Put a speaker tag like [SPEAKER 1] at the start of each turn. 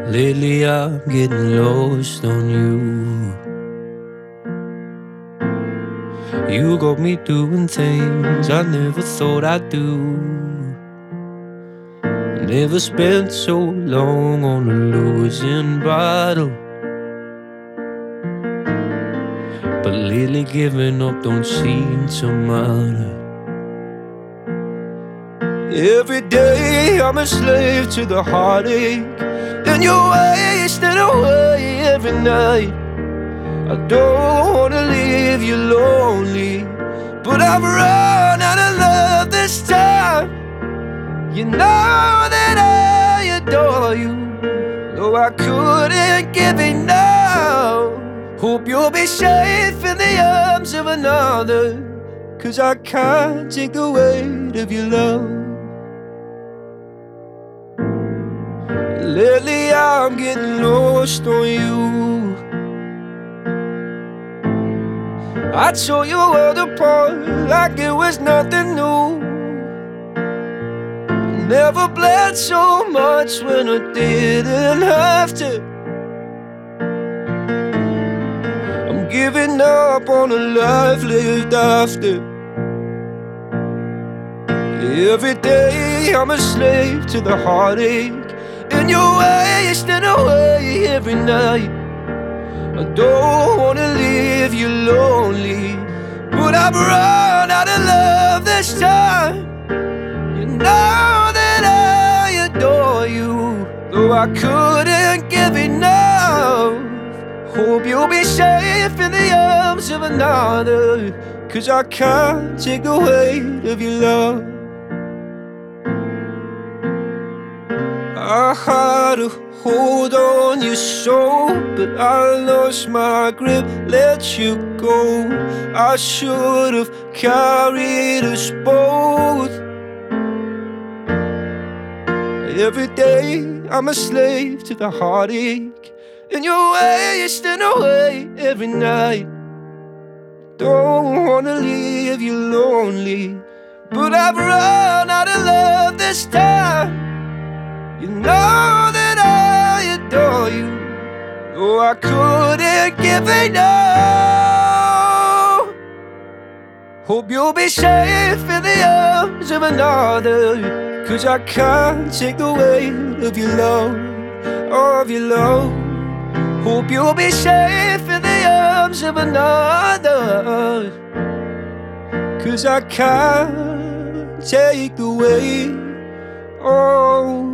[SPEAKER 1] Lately I'm getting lost on you. You got me doing things I never thought I'd do. Never spent so long on a losing battle, but lately giving up don't seem to matter. Every day I'm a slave to the heartache, and you're wasting away every night. I don't wanna leave you lonely, but I've run out of love this time. You know that I adore you, though I couldn't give enough. Hope you'll be safe in the arms of another, 'cause I can't take the weight of your love. Lately I'm getting lost on you. I tore your world apart like it was nothing new. Never bled so much when I didn't have to. I'm giving up on a life lived after. Every day I'm a slave to the heartache, and you're wasting away every night. I don't wanna leave you lonely, but I've run out of love this time. You know that I adore you, though I couldn't give enough. Hope you'll be safe in the arms of another, 'cause I can't take the weight of your love. I had a hold on your soul, but I lost my grip, let you go. I should have carried us both. Every day I'm a slave to the heartache, and you're wasting away every night. Don't wanna leave you lonely, but I've run out of love this time. You know that I adore you, though I couldn't give enough. Hope you'll be safe in the arms of another, 'cause I can't take the weight of your love, of your love. Hope you'll be safe in the arms of another, 'cause I can't take the weight. Oh,